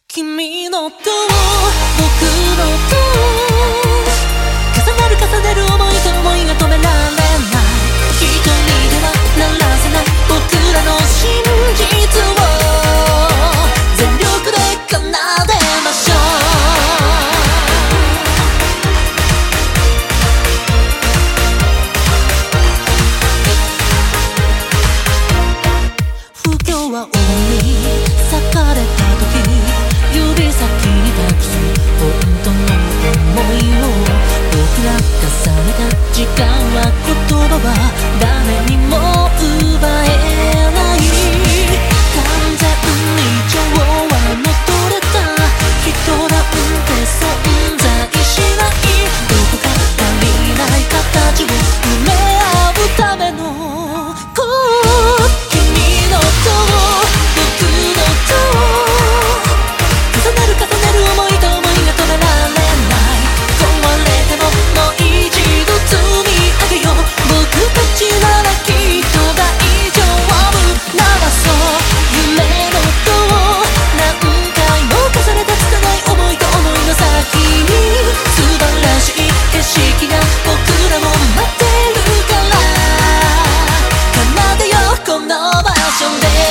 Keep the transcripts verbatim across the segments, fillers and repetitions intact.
君のと僕のと重なる重ねる思いと思いが止められない一人ではならせない僕らの真実を全力で奏でましょう不況は鬼に裂かれた時指先に託す本当の想いを僕ら重ねた時間は言葉は誰にも奪えない完全に調和の取れた人なんて存在しないどこか足りない形を埋め合うためのこう君のと僕のと重ねる重ねる思いと思いが止められない壊れてももう一度積み上げよう僕たちならきっと大丈夫ならそう夢の塔何回も重ねた拙い思いと思いの先に素晴らしい景色が僕らを待ってるから奏でようこの場所で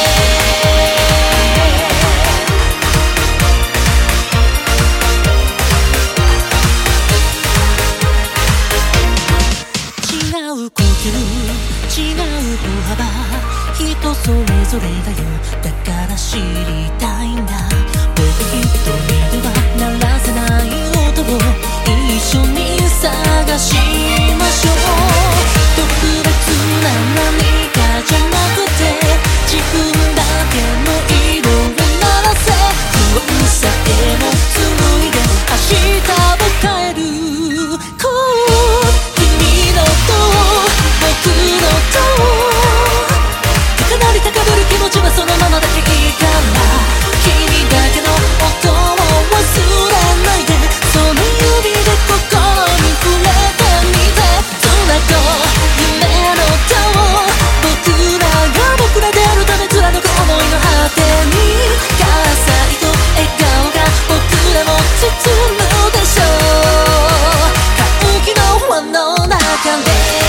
違う歩幅人それぞれだよだから知りたいんだ僕一人では鳴らせない音を一緒に探しましょう特別な何かじゃなくて自分だけの色を鳴らせ不安さえも紡いで明日を変えるこう君のと僕のと高鳴り高ぶる気持ちはそのままでいいから君だけの音を忘れないでその指で心に触れてみて繋ごう夢の塔僕らが僕らであるため貫く想いの果てに喝采と笑顔が僕らを包むでしょう歓喜の輪の中で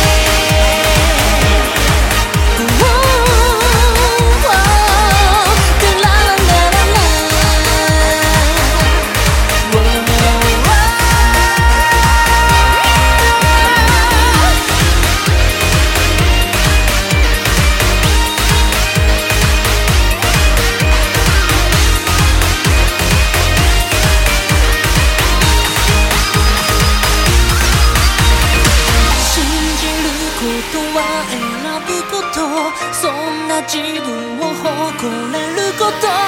選ぶことそんな自分を誇れること